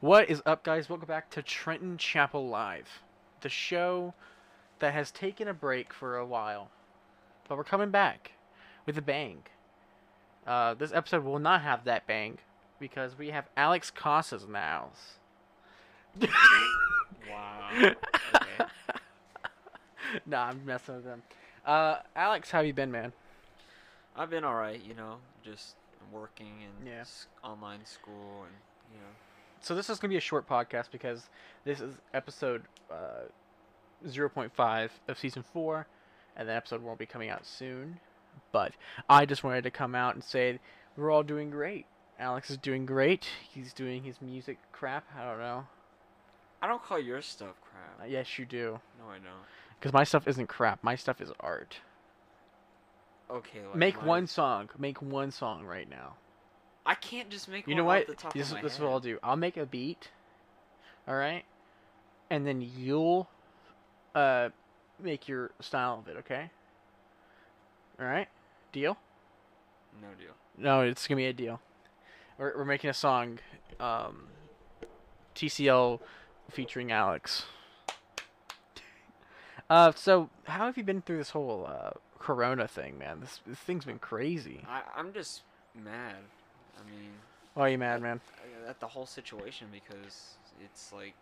What is up, guys? Welcome back to Trenton Chapel Live, the show that has taken a break for a while, but we're coming back with a bang. This episode will not have that bang because we have Alex Casas in the house. Wow. Okay. Nah, I'm messing with him. Alex, how have you been, man? I've been alright, just working and Yeah. online school and, So this is gonna be a short podcast because this is episode 0.5 of season 4, and the episode won't be coming out soon. But I just wanted to come out and say we're all doing great. Alex is doing great. He's doing his music crap. I don't know. I don't call your stuff crap. Yes, you do. No, I don't. Because my stuff isn't crap. My stuff is art. Okay, like Make mine- one song. Make one song right now. I can't just make You one know what? off the top This of my is head. what I'll do. I'll make a beat. All right, and then you'll make your style of it. Okay. All right. Deal? No deal. No, it's gonna be a deal. We're making a song, TCL featuring Alex. So how have you been through this whole Corona thing, man? This thing's been crazy. I'm just mad. I mean, Why are you mad, man? at the whole situation because it's like,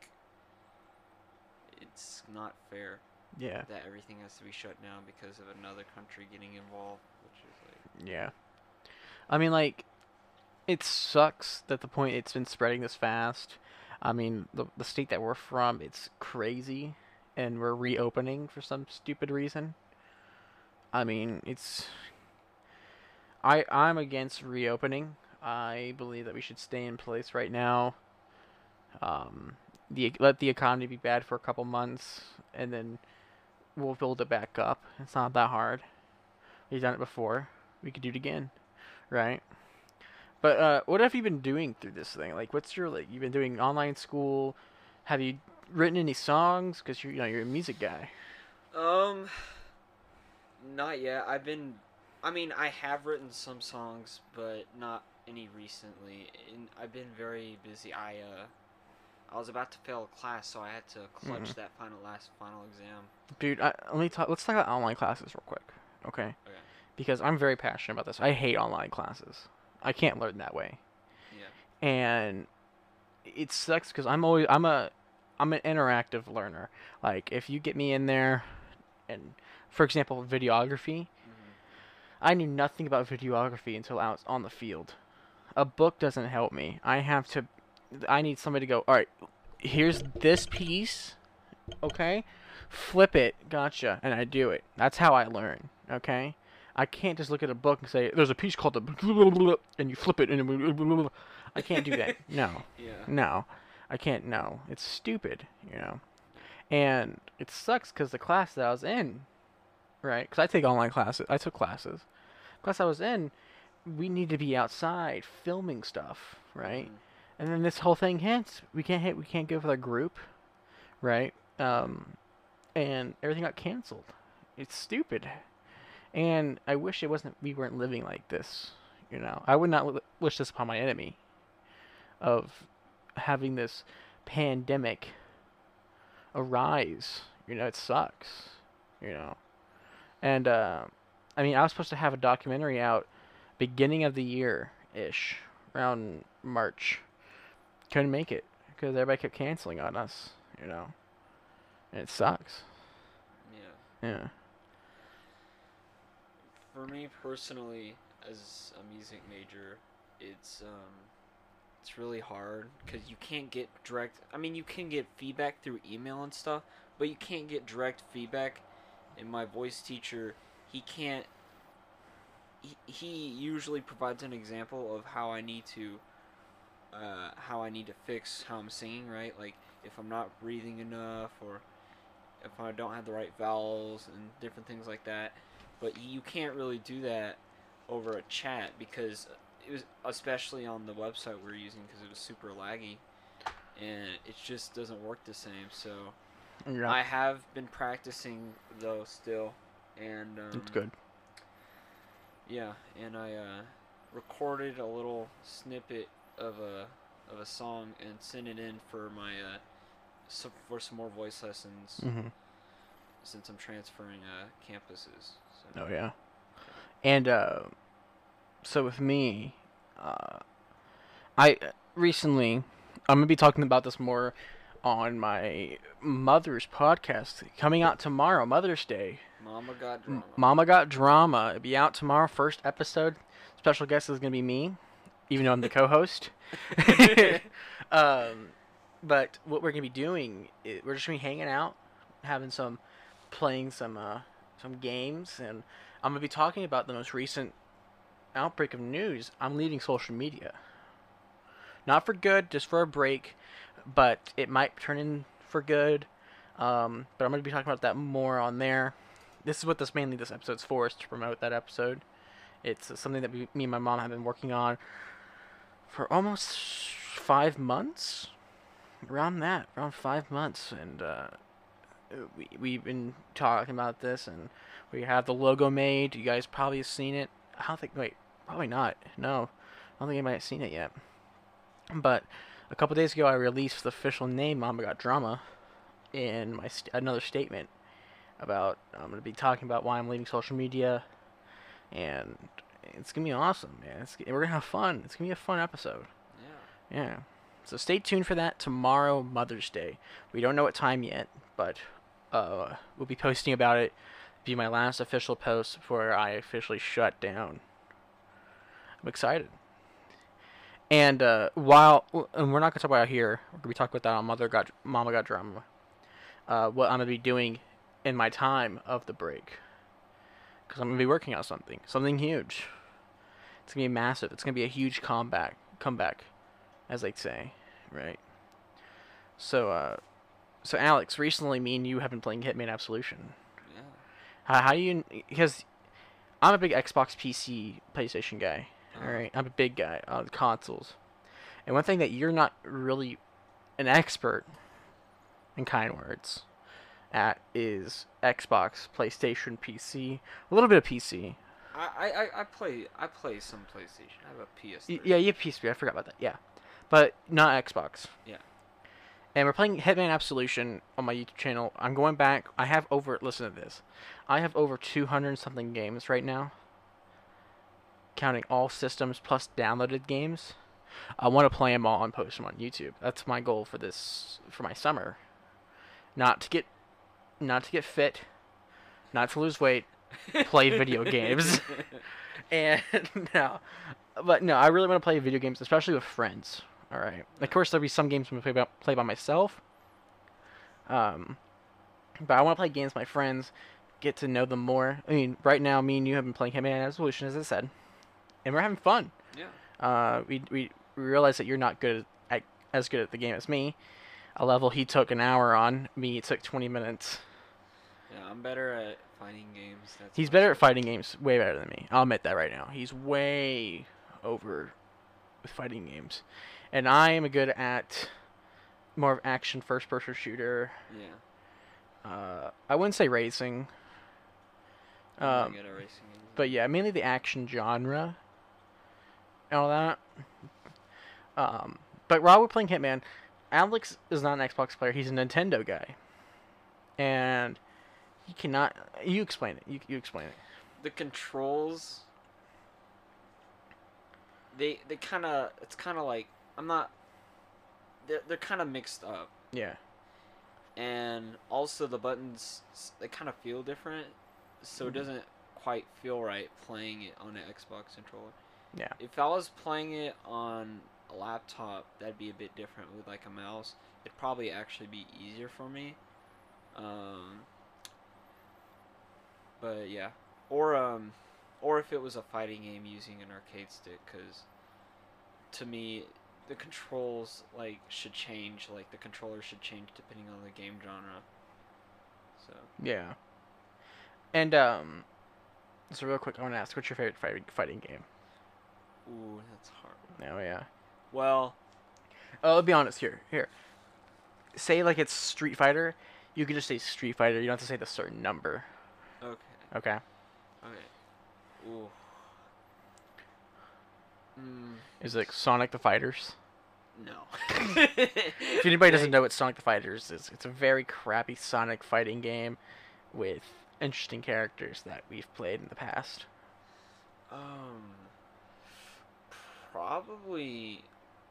it's not fair Yeah, that everything has to be shut down because of another country getting involved, which is like, yeah. I mean, like, it sucks that the point it's been spreading this fast. I mean, the state that we're from, it's crazy, and we're reopening for some stupid reason. I mean, I'm against reopening. I believe that we should stay in place right now. Let the economy be bad for a couple months, and then we'll build it back up. It's not that hard. We've done it before. We could do it again, right? But what have you been doing through this thing? Like, what's your you've been doing online school? Have you written any songs? Because you're a music guy. um, not yet. I mean, I have written some songs, but not any recently. And I've been very busy. I was about to fail a class, so I had to clutch that final exam. Dude, let's talk about online classes real quick, okay? Okay. Because I'm very passionate about this. I hate online classes. I can't learn that way, Yeah. and it sucks because I'm an interactive learner. Like, if you get me in there, and for example, videography, I knew nothing about videography until I was on the field. A book doesn't help me. I need somebody to go, all right, here's this piece, okay? Flip it, gotcha, and I do it. That's how I learn, okay? I can't just look at a book and say, there's a piece called the and you flip it, and I can't do that. No. Yeah. No. I can't, no. It's stupid. And it sucks because the class that I was in, right? Because I take online classes. I took classes. Class I was in, we need to be outside filming stuff, right? Mhm. And then this whole thing hits. We can't go for the group, right? And everything got canceled. It's stupid. And I wish we weren't living like this. I would not wish this upon my enemy of having this pandemic arise. It sucks. And I mean, I was supposed to have a documentary out beginning of the year ish, around March. Couldn't make it because everybody kept canceling on us. And it sucks. Yeah. Yeah. For me personally, as a music major, it's really hard because you can't get direct. I mean, you can get feedback through email and stuff, but you can't get direct feedback. And my voice teacher, he can't. He usually provides an example of how I need to fix how I'm singing, right? Like if I'm not breathing enough, or if I don't have the right vowels and different things like that. But you can't really do that over a chat because it was, especially on the website we're using, because it was super laggy and it just doesn't work the same. So Yeah. I have been practicing though still, and It's good. yeah, and I recorded a little snippet of of a song and send it in for my for some more voice lessons Mm-hmm. since I'm transferring campuses. So. Oh yeah. And so with me, I recently I'm gonna be talking about this more on my mother's podcast coming out tomorrow, Mother's Day. Mama got drama. Mama Got Drama. It'll be out tomorrow, first episode. Special guest is gonna be me, even though I'm the co-host. um, but what we're gonna be doing, we're just gonna be hanging out, having playing some games, and I'm gonna be talking about the most recent outbreak of news. I'm leaving social media, not for good, just for a break, but it might turn in for good. But I'm gonna be talking about that more on there. This is what this episode's for, is to promote that episode. It's something that me and my mom have been working on for almost 5 months, around 5 months, and we've been talking about this, and we have the logo made. You guys probably have seen it. I don't think. Wait, probably not. No, I don't think anybody has seen it yet. But a couple days ago, I released the official name, Mama Got Drama, in my another statement about I'm gonna be talking about why I'm leaving social media, and it's gonna be awesome, man. We're gonna have fun. It's gonna be a fun episode. Yeah. Yeah. So stay tuned for that tomorrow, Mother's Day. We don't know what time yet, but we'll be posting about it. Be my last official post before I officially shut down. I'm excited. And and we're not gonna talk about it here. We're gonna be talking about that on Mama Got Drama. What I'm gonna be doing in my time of the break, because I'm gonna be working on something huge. It's gonna be massive. It's gonna be a huge comeback, as they say, right? So Alex, recently me and you have been playing Hitman Absolution. Yeah. How do you? Because I'm a big Xbox, PC, PlayStation guy. All right, I'm a big guy on consoles, and one thing that you're not really an expert, in kind words, at is Xbox, PlayStation, PC, a little bit of PC. I play some PlayStation. I have a PS3. Yeah, you have PS3. I forgot about that. Yeah, but not Xbox. Yeah. And we're playing Hitman Absolution on my YouTube channel. I'm going back. I have listen to this. I have over 200 something games right now, counting all systems plus downloaded games. I want to play them all and post them on YouTube. That's my goal for my summer. Not to get fit, not to lose weight, play video games. And no, I really want to play video games, especially with friends. All right. Of course, there'll be some games I'm gonna play by myself. But I want to play games with my friends, get to know them more. I mean, right now, me and you have been playing Hitman Absolution, as I said, and we're having fun. Yeah. We realize that you're not as good at the game as me. A level he took an hour on, me it took 20 minutes. Yeah, I'm better at fighting games. He's better at fighting games, way better than me. I'll admit that right now. He's way over with fighting games. And I am good at more of action first-person shooter. Yeah. I wouldn't say racing. I'm good at racing games. But yeah, mainly the action genre and all that. But while we're playing Hitman, Alex is not an Xbox player. He's a Nintendo guy. And he cannot... You explain it. You explain it. The controls... They kind of... It's kind of like... I'm not... They're kind of mixed up. Yeah. And also the buttons, they kind of feel different. So it doesn't quite feel right playing it on an Xbox controller. Yeah. If I was playing it on a laptop, that'd be a bit different with like a mouse. It'd probably actually be easier for me. But yeah, or if it was a fighting game using an arcade stick, because to me the controls should change. Like the controller should change depending on the game genre. So yeah. And so real quick, I want to ask, what's your favorite fighting game? ooh, that's hard. Oh yeah. Well, I'll be honest here. Say like it's Street Fighter. You could just say Street Fighter. You don't have to say the certain number. okay. Okay. Okay. Ooh. Is it like Sonic the Fighters? No. If anybody doesn't Like, know what Sonic the Fighters is, it's a very crappy Sonic fighting game with interesting characters that we've played in the past. um, probably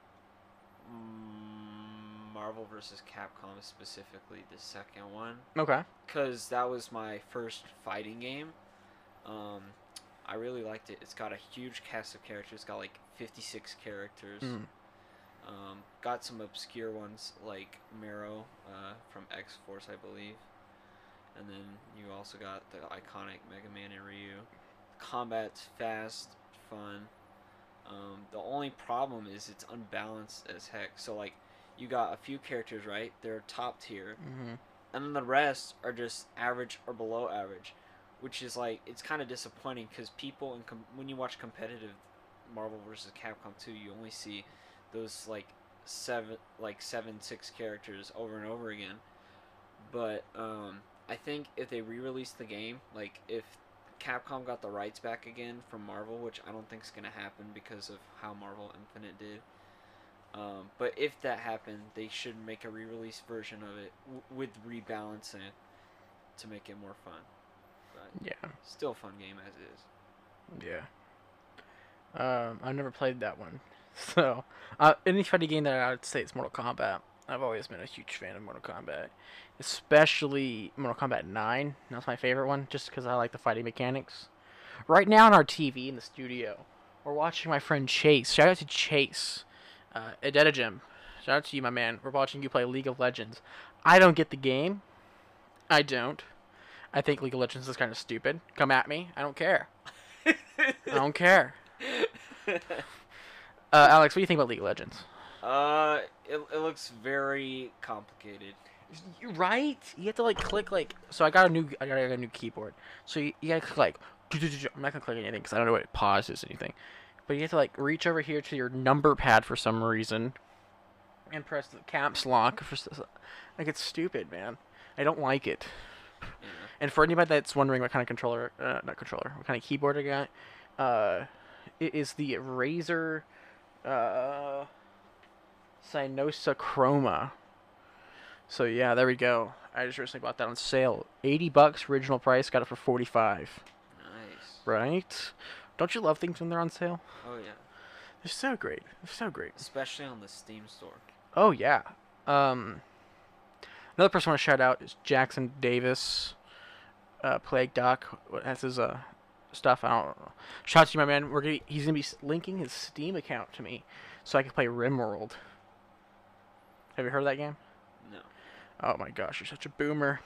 Marvel vs. Capcom, specifically the second one, Okay. because that was my first fighting game. Um, I really liked it. It's got a huge cast of characters. It's got like 56 characters. Mm. Got some obscure ones like Mero from X Force, I believe. And then you also got the iconic Mega Man and Ryu. Combat's fast, fun. The only problem is it's unbalanced as heck. So like, you got a few characters, right? They're top tier, Mm-hmm. and then the rest are just average or below average, which is like it's kind of disappointing because people when you watch competitive Marvel vs. Capcom 2, you only see those seven six characters over and over again. But I think if they re-release the game, like if Capcom got the rights back again from Marvel, which I don't think is gonna happen because of how Marvel Infinite did. But if that happened, they should make a re-release version of it with rebalancing to make it more fun. But Yeah. still a fun game as is. Yeah. I've never played that one. So, any fighting game that I would say is Mortal Kombat. I've always been a huge fan of Mortal Kombat, especially Mortal Kombat 9. That's my favorite one, just because I like the fighting mechanics. Right now on our TV in the studio, we're watching my friend Chase. Shout out to Chase, at Data Gym. Shout out to you, my man. We're watching you play League of Legends. I don't get the game. I don't. I think League of Legends is kind of stupid. Come at me. I don't care. I don't care. Alex, what do you think about League of Legends? It looks very complicated. You're right. You have to like click like. So I got a new keyboard. So you gotta click like. I'm not gonna click anything because I don't know what pause is or anything. But you have to like reach over here to your number pad for some reason, and press the caps lock like it's stupid, man. I don't like it. Yeah. And for anybody that's wondering what kind of what kind of keyboard I got, it is the Razer, uh, Synosa Chroma. So yeah, there we go. I just recently bought that on sale. $80 original price, got it for 45. Nice. Right? Don't you love things when they're on sale? Oh yeah. They're so great. They're so great. Especially on the Steam store. Oh yeah. Another person I want to shout out is Jackson Davis, Plague Doc. That's his stuff. I don't know. Shout out to you, my man. He's gonna be linking his Steam account to me, so I can play RimWorld. Have you heard of that game? No. Oh my gosh, you're such a boomer.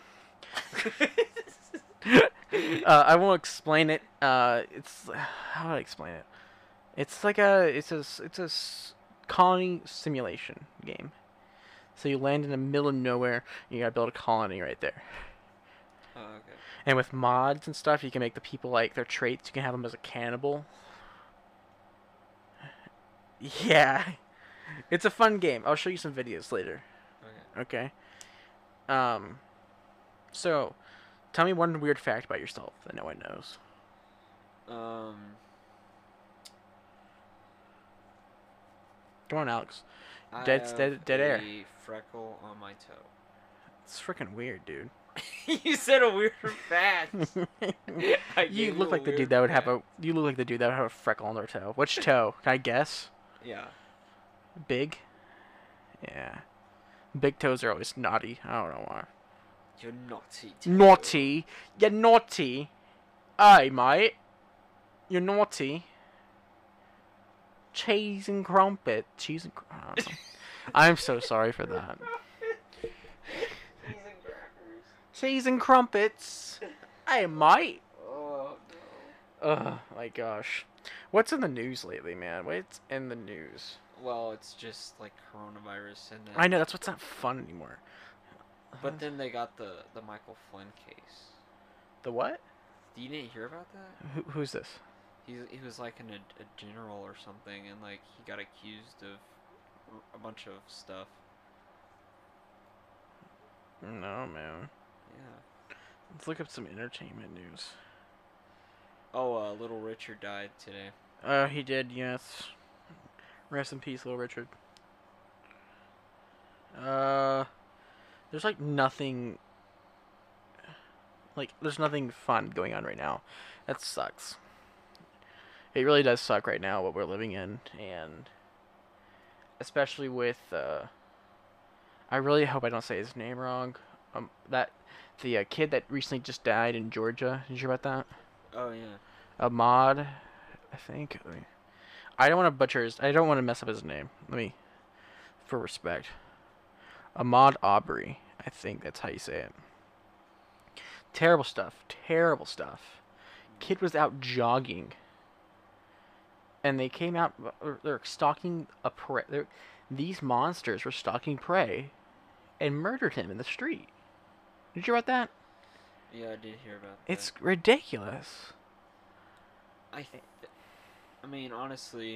I won't explain it. It's how do I explain it? It's like colony simulation game. So you land in the middle of nowhere, and you gotta build a colony right there. Oh, okay. And with mods and stuff, you can make the people like their traits. You can have them as a cannibal. Yeah, it's a fun game. I'll show you some videos later. Okay. Okay. So, tell me one weird fact about yourself that no one knows. Um. Come on, Alex. I Dead have air. a freckle on my toe. It's freaking weird, dude. You said a weird fact. I You gave look a like the weird dude that would have fact. a. You look like the dude that would have a freckle on their toe. Which toe? Can I guess? Yeah. Big. Yeah. Big toes are always naughty. I don't know why. You're naughty. Too. Naughty. You're naughty. Aye, mate. You're naughty. Cheese and crumpet. Cheese and. I don't know. I'm so sorry for that. Cheese and crackers. Cheese and crumpets. Hey, mate. Oh Oh my gosh. What's in the news lately, man? What's in the news? no. Well, it's just like coronavirus, and then. I know that's what's not fun anymore. But then they got the Michael Flynn case. The what? You didn't hear about that? Who's this? He was like a general or something, and like he got accused of a bunch of stuff. No, man. Yeah. Let's look up some entertainment news. Oh, Little Richard died today. He did, yes. Rest in peace, Little Richard. There's like nothing. Like there's nothing fun going on right now. That sucks. It really does suck right now what we're living in, and especially with. I really hope I don't say his name wrong. That the kid that recently just died in Georgia. Did you hear about that? Oh yeah. Ahmad, I think. I don't want to butcher his. I don't want to mess up his name. Let me, for respect. Ahmad Aubrey. I think that's how you say it. Terrible stuff. Terrible stuff. Kid was out jogging, and they came out. They're stalking a prey. These monsters were stalking prey, and murdered him in the street. Did you hear about that? Yeah, I did hear about that. It's ridiculous. I mean, honestly,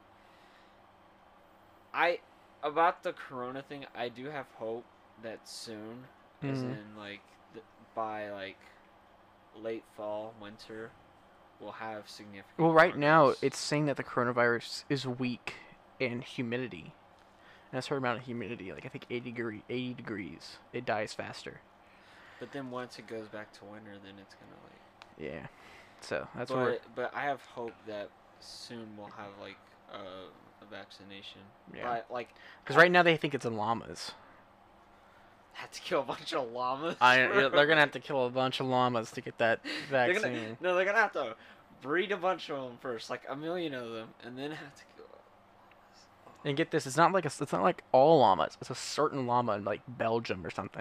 about the corona thing, I do have hope that soon, as in like by like late fall, winter, we'll have significant. Well, right now progress. it's saying that the coronavirus is weak in humidity, and a certain amount of humidity, like I think 80 degrees, it dies faster. But then once it goes back to winter, then it's gonna like. Yeah. So that's what. But I have hope that soon we'll have like a vaccination. Yeah. But like. Because right now they think it's in llamas. Had to kill a bunch of llamas. They're gonna have to kill a bunch of llamas to get that vaccine. They're gonna have to breed a bunch of them first, like 1 million of them, and then have to kill. And get this, it's not like all llamas. It's a certain llama in like Belgium or something.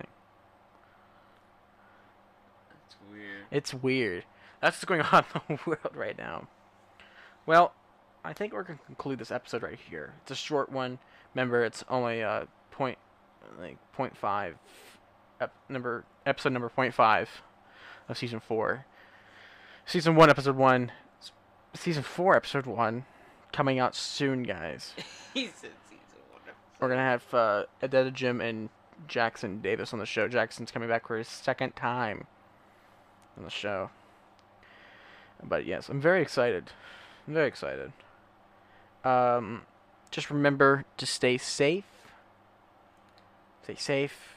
That's weird. It's weird. That's what's going on in the world right now. Well, I think we're gonna conclude this episode right here. It's a short one. Remember, it's only .5 episode number 0.5 of season 4. Season 1 episode 1. Season 4 episode 1 coming out soon, guys. He said season 1 episode. We're gonna have Adetta Jim and Jackson Davis on the show. Jackson's coming back for his second time on the show. But yes, I'm very excited. I'm very excited. Just remember to stay safe. Stay safe.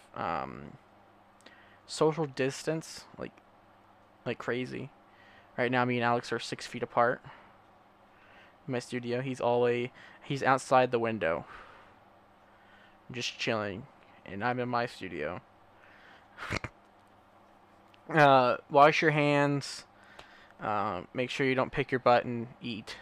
Social distance, like crazy. Right now, me and Alex are 6 feet apart. In my studio, he's outside the window, just chilling, and I'm in my studio. Wash your hands. Make sure you don't pick your butt and eat.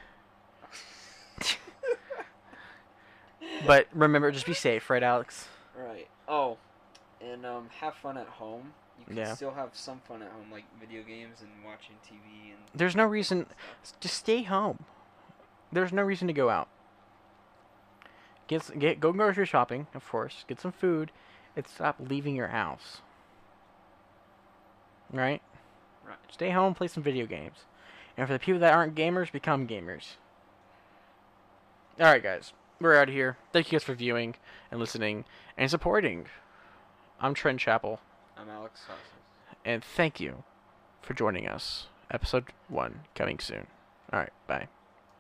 But remember, just be safe, right, Alex? Right. Oh, and have fun at home. You can Yeah. still have some fun at home, like video games and watching TV and. There's no reason. Just stay home. There's no reason to go out. Go grocery shopping, of course. Get some food, and stop leaving your house. Right? Right. Stay home, play some video games. And for the people that aren't gamers, become gamers. Alright, guys. We're out of here. Thank you guys for viewing and listening and supporting. I'm Trent Chappell. I'm Alex Sausage. And thank you for joining us. Episode 1 coming soon. Alright, bye.